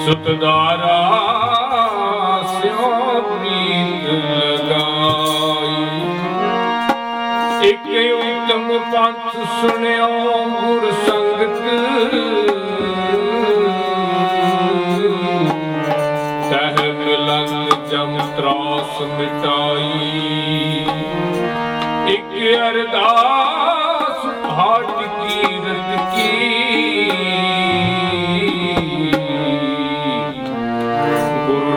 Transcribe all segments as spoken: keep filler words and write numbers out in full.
ਸੁਤਦਾਰਾ ਸਿਉ ਪ੍ਰੀਤ ਲਗਾਈ। ਇੱਕ ਉਤਮ ਪੰਥ ਸੁਣਿਓ ਗੁਰ ਸੰਗਤ, ਤਹਿ ਮਿਲਨ ਜਮ ਤਰਾਸ ਮਿਟਾਈ। ਇੱਕ ਅਰਦਾਸ ਭਾਟ ਕੀਰਤ ਕੀ, ਗੁਰੂ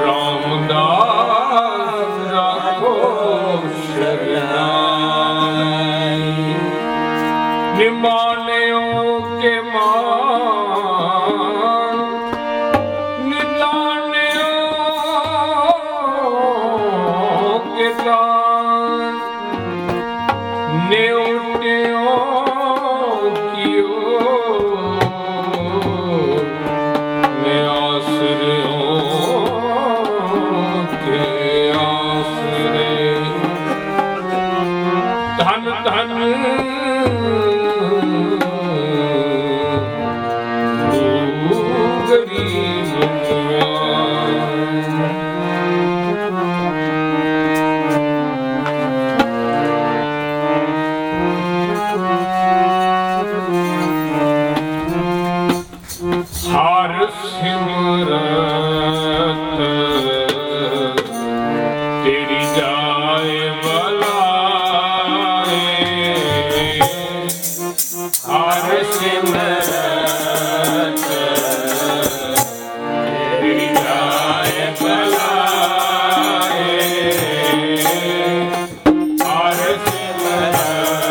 ਰਾਮਦਾਸ ਰਾਖੋ ਸ਼ਰਨਾਈ। ਨਿਮਾਨਿਓ ਕੇ ਮਾਨ, ਨਿਤਾਨਿਓ ਕੇ ਤਾਨ, ਨਿਉਟਿਓ ਕੀਓ ਮੈਂ ਆਸਰਿਓ ਕੇ ਆਸਰੇ। ਧਨ ਧਨ ਹਰ ਸਿਮਰਤ ਤੇਰੀ ਜਾਏ ਬਲਾਏ। ਹਰ ਸਿਮਰਤ ਤੇਰੀ ਜਾਏ ਬਲਾਏ। ਹਰ ਸਿਮਰਤ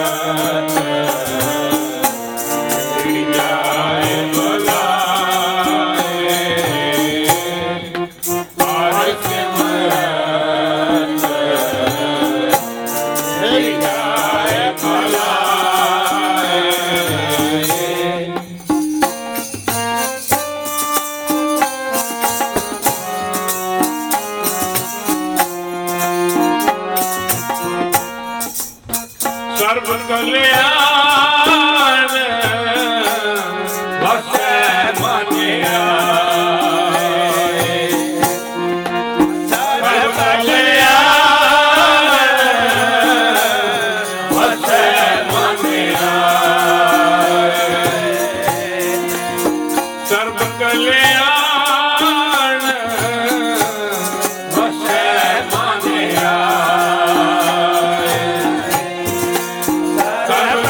ਤੇਰੀ ਜਾਏ ਬਲਾਏ। ਸਰਬ ਕਲਿਆਣ ਵਸੈ ਮਨ ਆਏ। ਸਰਬ ਕਲਿਆਣ ਵਸੈ ਮਨ ਆਏ। ਸਰਬ ਕਲਿਆਣ ਵਸੈ ਮਨ ਆਏ। ਸਰਬ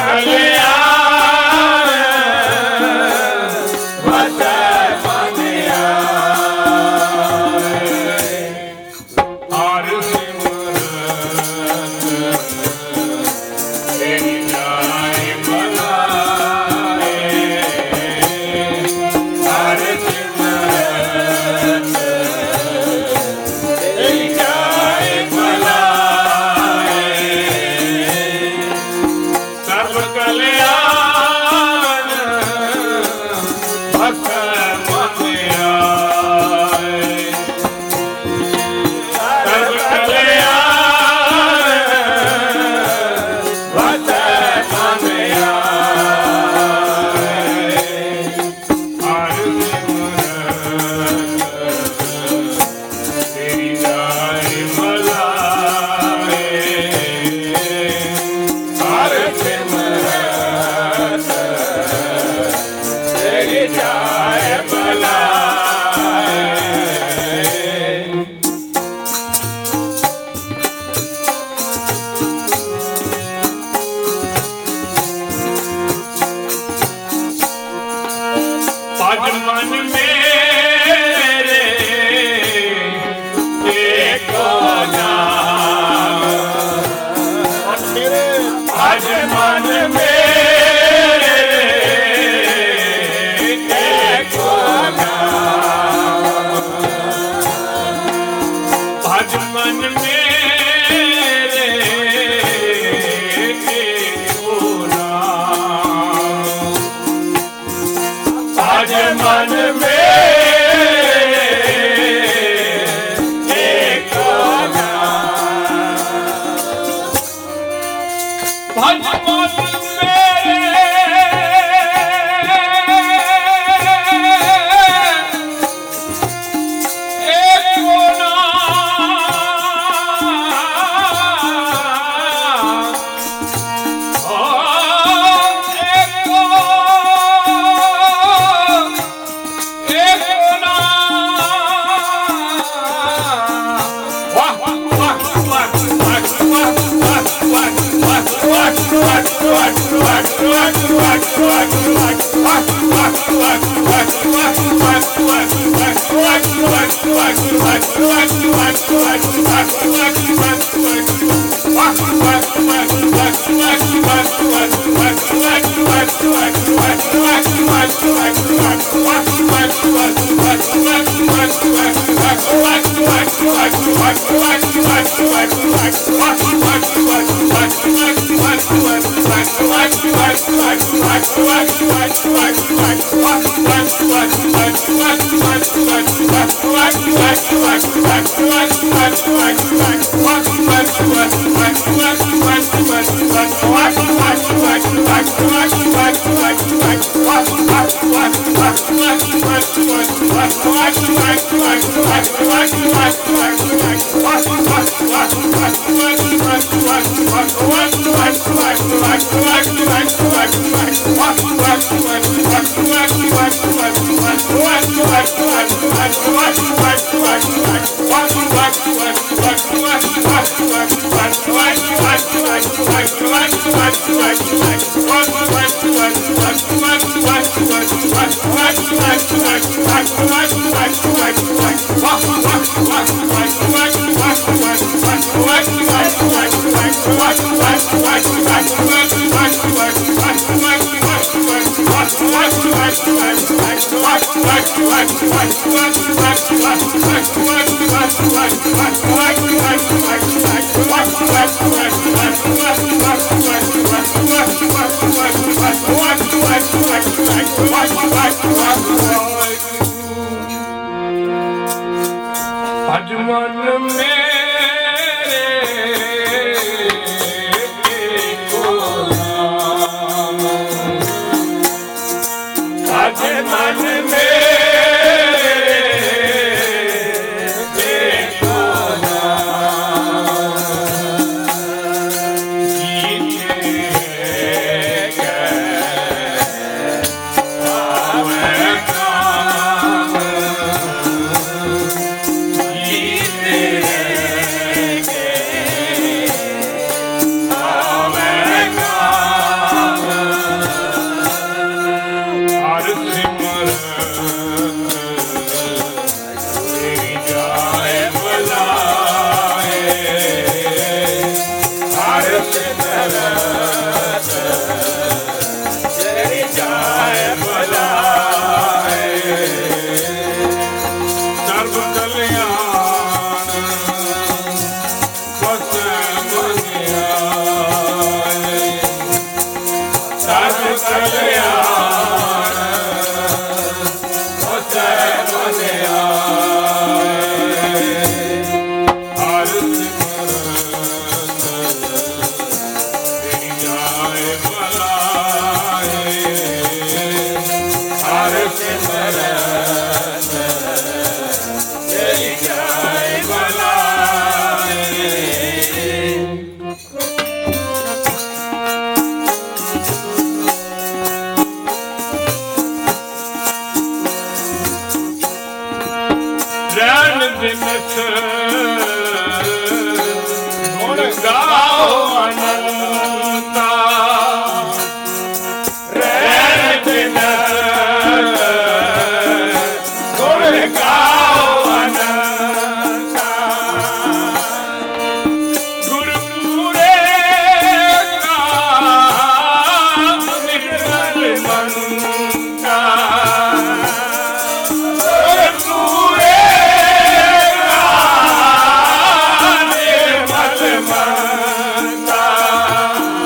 Mata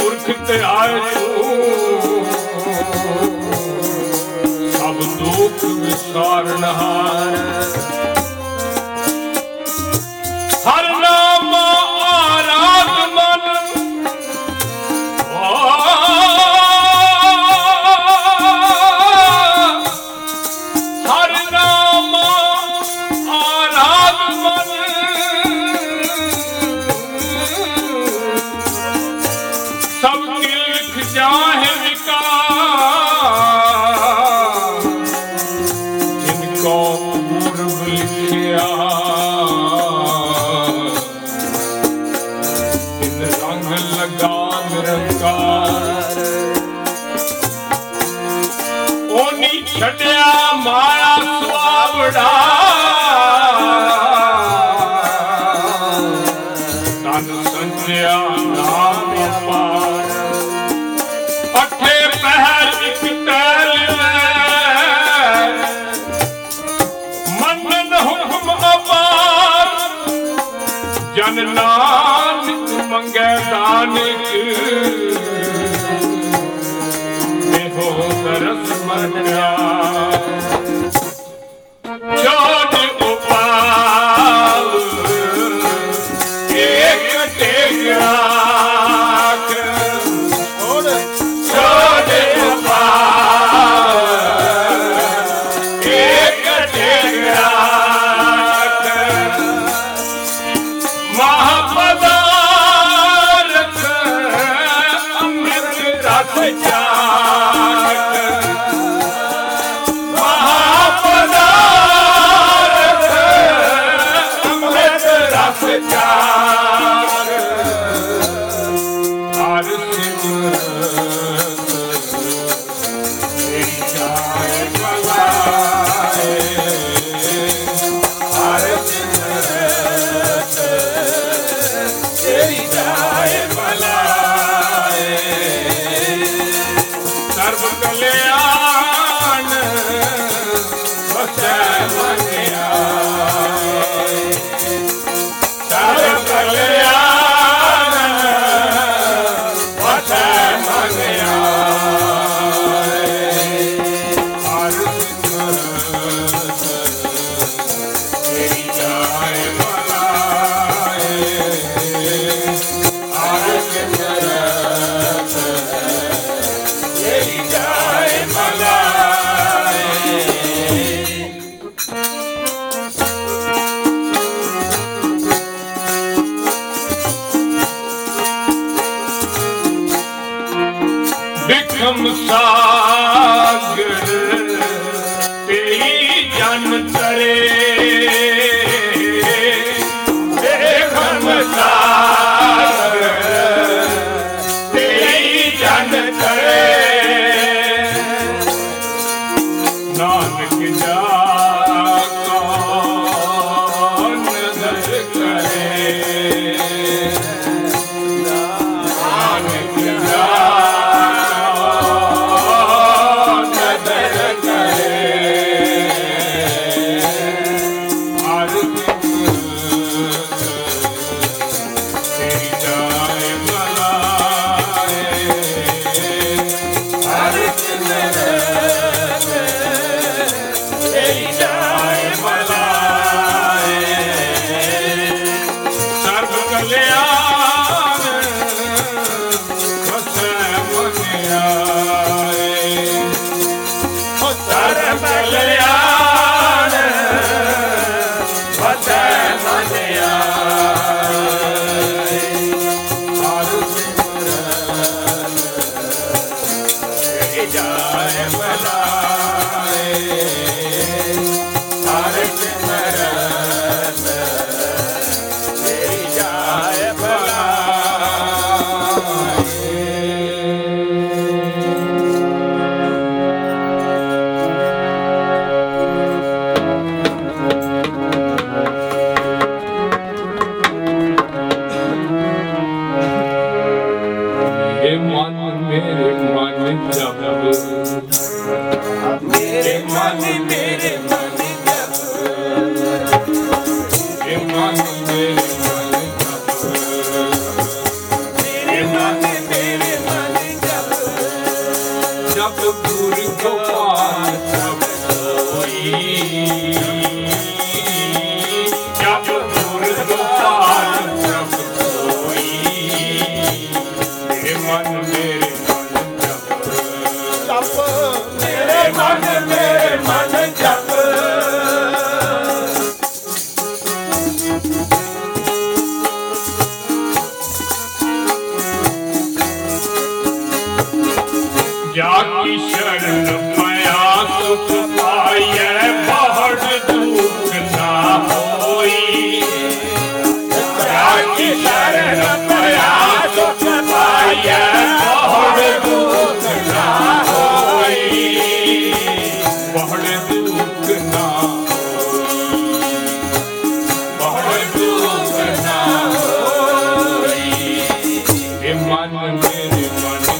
पुरख ते आए सब दुख विसारनहार हर नाम आराध मन हर नाम आराध मन सब लिख जाहे विकार जिनको पूर्व लिखिया इन रंग लगा निरंकार ओनी छड़िया माया सुआवड़ा तन संजया नाम अपार अठे पहर एक टहल मनन हुक्म अपार जन नानक मंगे दानिक हो तरस मन छोड़ उपाव एक टेकरा छोड़ उपाव एक टेकरा महापदार्थ अमृत रस चाट महापदार्थ अमृत रस चाट हर सिमरत तेरी जाए भलाए हर सिमरत तेरी जाए भलाए सर्व कल्याण बसै मन आए सर्व कल्याण बसै मन आए हर सिमरत तेरी जाए भलाए हर सिमरत तेरी जाए भलाए बिक्रम सागर तेरी जन तरे बिक्रम सागर तेरी जन तरे नानक जा कौन नजर करे नानक जा नजर करे हर तेरी जाए भलाए हर तेरी जाए भलाए सर्व कल्याण बसै मन आए सर्व कल्याण बसै मन आए हर सिमरन तेरी जाए भलाए हर सिमरन तेरी जाए मेरे मन मेरे मन जप मेरे मन मेरे मन जप मेरे मन मेरे मन जप मेरे मन मेरे मन मेरे मन जप जप मेरे मन मेरे मन जप जाकी शरण माया सुख पाइए बहुत दुख ना होई जाकी शरण माया सुख पाइए बहुत दुख ना होई बहुत दुख ना बहुत दुख ना होई हे मन मेरे मन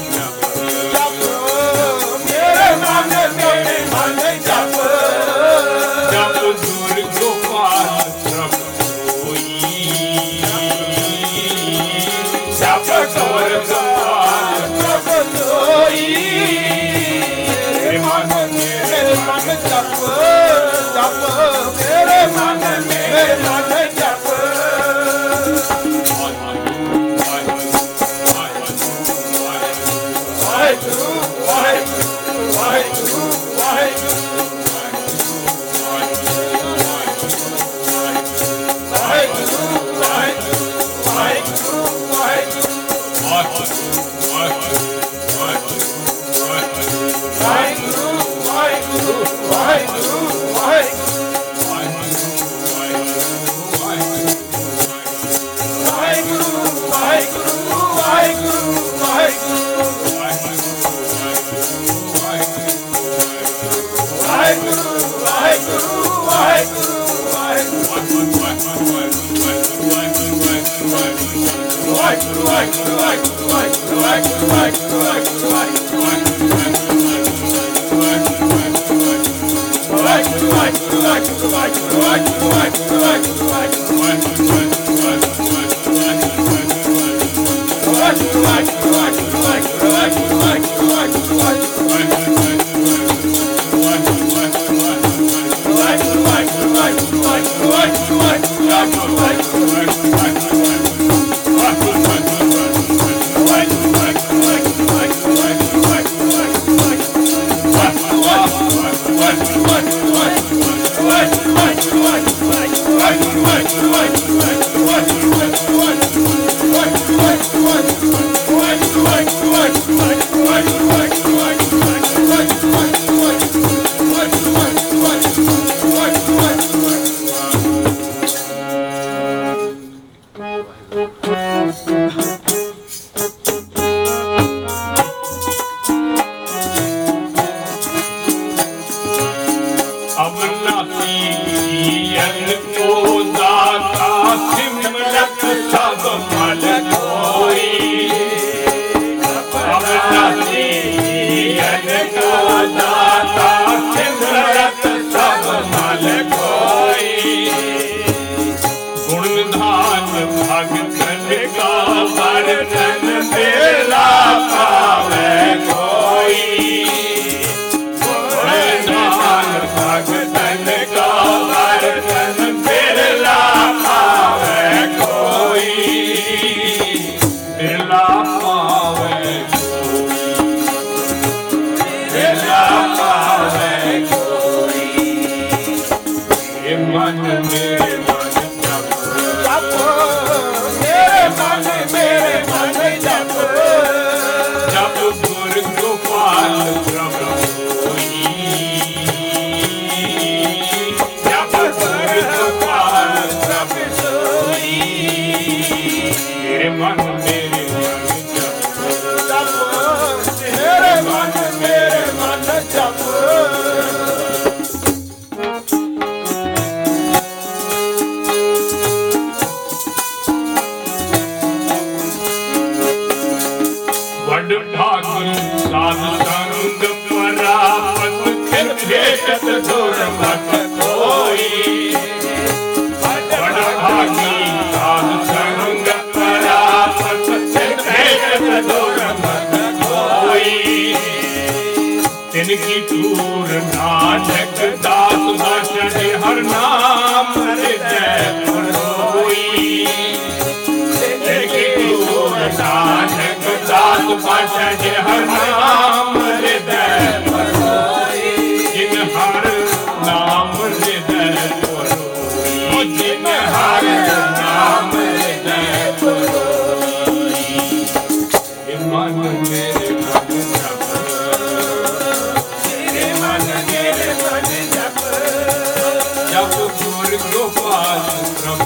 तिनकी टूर नानक दास भाषण हर नाम जय परोई तिनकी टूर नानक दास ਪਾਸ਼ਾ ਜੇ ਹਰ ਨਾਮ ਹਿਰਦੈ ਪਰੋਈ ਜਿਨ ਹਰ ਨਾਮ ਹਿਰਦੈ ਪਰੋਈ ਜਿਨ ਹਰ ਨਾਮ ਹਿਰਦੈ ਪਰੋਈ ਇਹ ਮਨ ਮੇਰੇ ਮਨ ਜਪ ਮੇਰੇ ਮਨ ਮੇਰੇ ਮਨ ਜਪ ਜਪ ਗੁਰ ਗੋਪਾਲ ਪ੍ਰਭ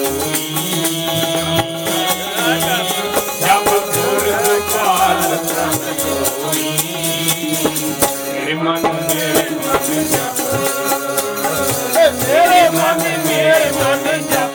मन मेरे मन जप मेरे मन मेरे मन जप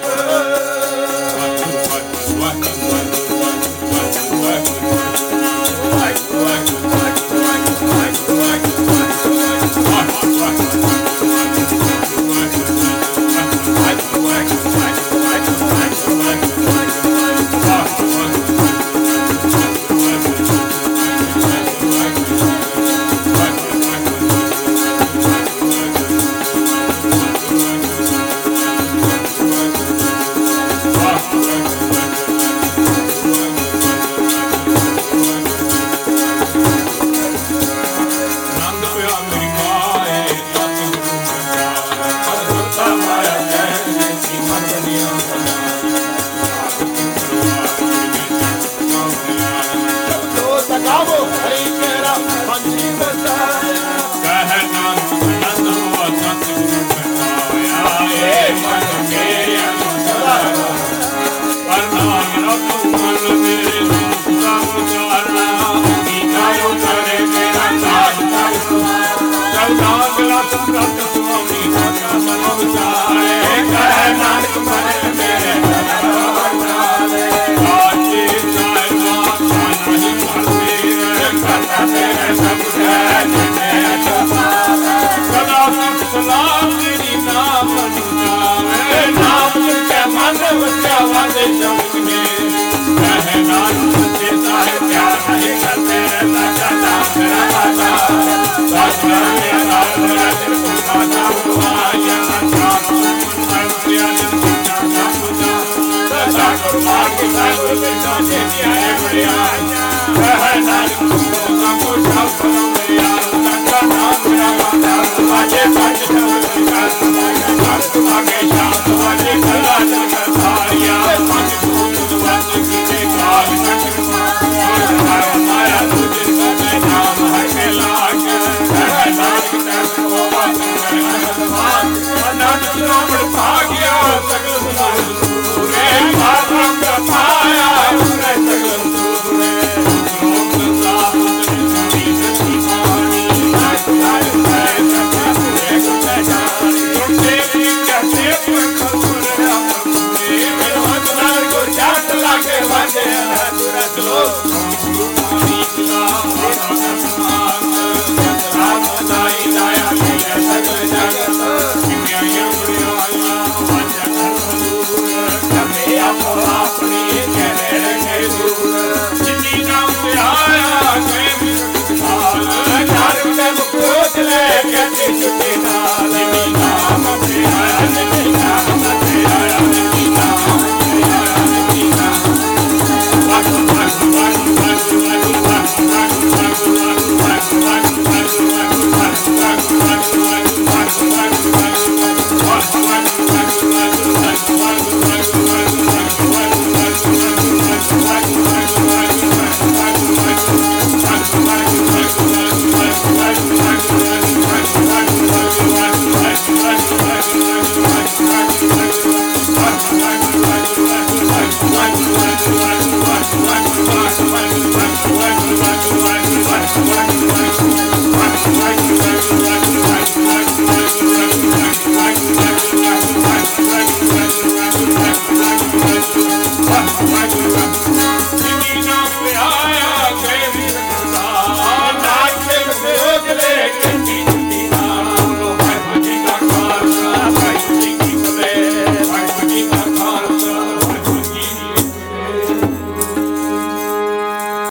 Hare